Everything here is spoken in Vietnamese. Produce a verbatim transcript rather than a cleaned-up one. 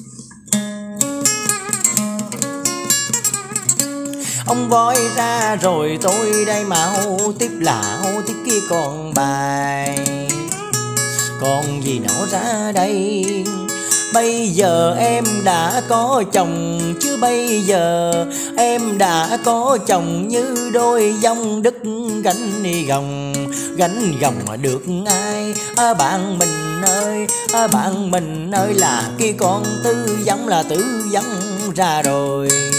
Ông voi ra rồi tôi đây mà hô tiếp là hô tiếp kia còn bài. Còn gì nổ ra đây? Bây giờ em đã có chồng, chứ bây giờ em đã có chồng như đôi dông đứt gánh gồng. Gánh gồng mà được ai? À, bạn mình ơi, à, bạn mình ơi là kia con tư giống là tử giống ra rồi.